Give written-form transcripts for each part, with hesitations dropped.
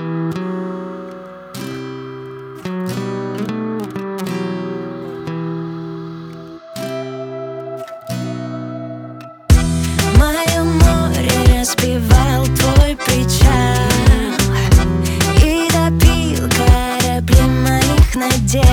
Мое море разбивал твой причал и топил корабли моих надежд.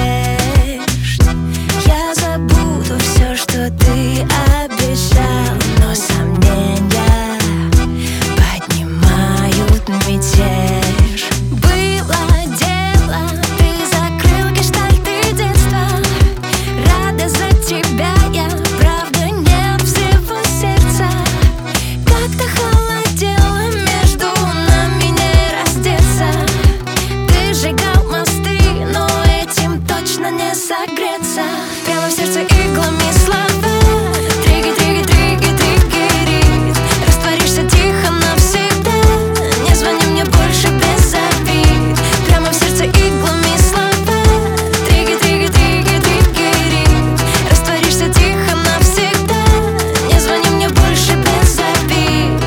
Я забуду все, что ты обещал, но сомнения поднимают мятеж. Было дело, ты закрыл гештальты детства. Рада за тебя я, правда, нет всего сердца. Как-то холодело между нами не раздеться. Ты сжигал мосты, но этим точно не согреться. Прямо в сердце иглами слова. Триги, триги, триги, триггерит. Растворишься тихо навсегда. Не звони мне больше без обид. Прямо в сердце иглами слова. Триги, триги, триги, триггерит. Растворишься тихо навсегда. Не звони мне больше без обид.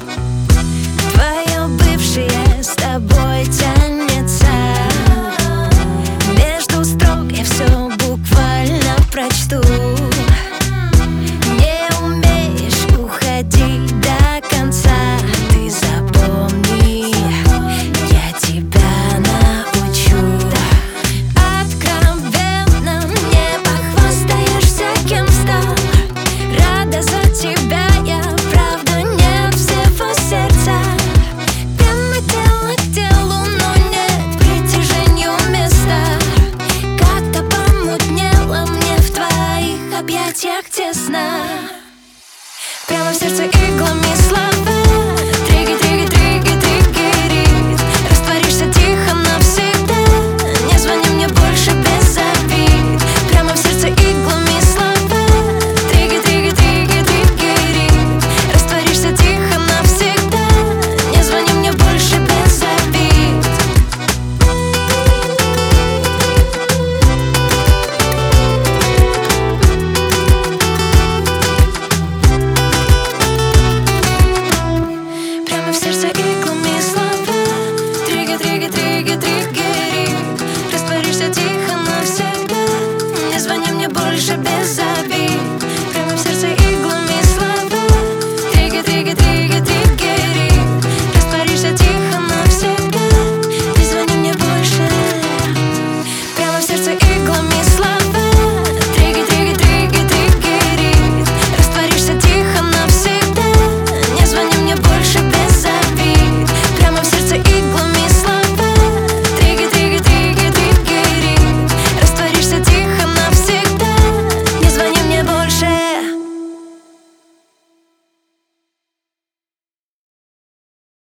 Твое бывшее с тобой тянется. Между строк я все буквально прочту. Не умеешь уходить до конца. Ты запомни, я тебя научу. Откровенно не похвастаешься, кем стал. Рада за тебя я, правда, нет всего сердца. Прямо тело к телу, но нет притяжению места. Как-то помутнело мне в твоих объятиях тесно. Прямо в сердце иглами слова. Триги, триги, триги, триггерит. Растворишься тихо навсегда. Не звони мне больше без обид. Прямо в сердце иглами слова. Триги, триги, триги, триггерит. Растворишься тихо навсегда. Не звони мне больше без обид. Прямо в сердце иглами.